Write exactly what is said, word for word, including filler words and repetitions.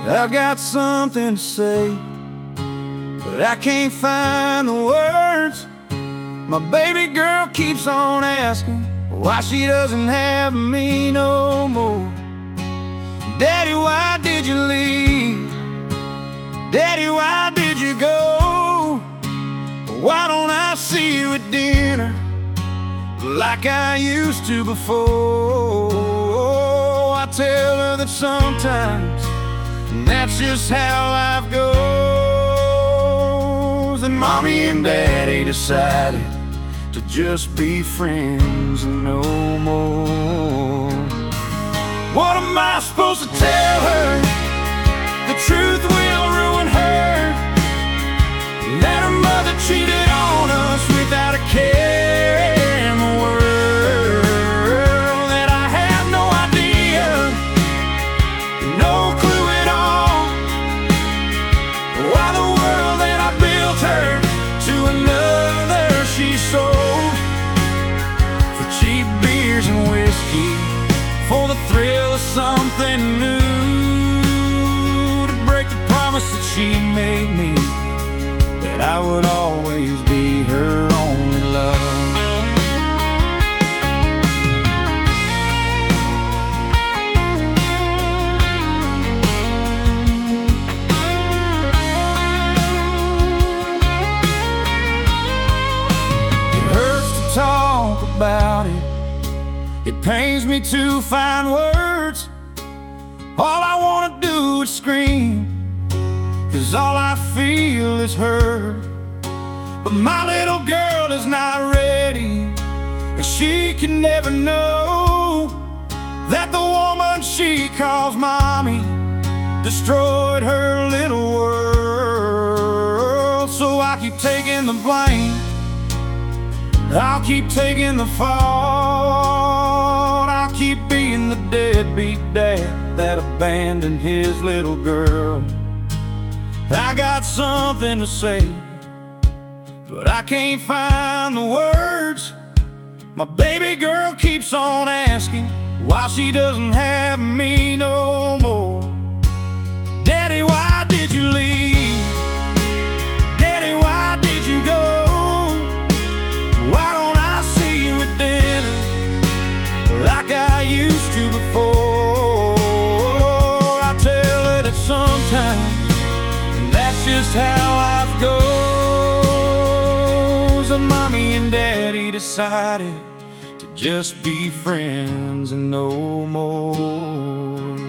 I got something to say, but I can't find the words. My baby girl keeps on asking why she doesn't have me no more. Daddy, why did you leave? Daddy, why did you go? Why don't I see you at dinner like I used to before? I tell her that sometimes that's just how life goes. And mommy and daddy decided to just be friends and no more. What am I supposed to tell her? The truth will ruin her. That her mother cheated on us without a care in the world. That I have no idea, no clue at all, why the world that I built her to another she sold for cheap beers and whiskey, for the thrill of something new, to break the promise that she made me, that I would always be her only love. It hurts to talk about it, it pains me to find words. All I wanna do is scream, 'cause all I feel is hurt. But my little girl is not ready, and she can never know that the woman she calls mommy destroyed her little world. So I keep taking the blame, I'll keep taking the fault. I'll keep being the deadbeat dad that abandoned his little girl. I got something to say, but I can't find the words. My baby girl keeps on asking why she doesn't have me no more. Daddy, why did you leave? Daddy, why did you go? Why don't I see you at dinner like I used to before? I tell her that sometimes that's just how life goes. And mommy and daddy decided to just be friends and no more.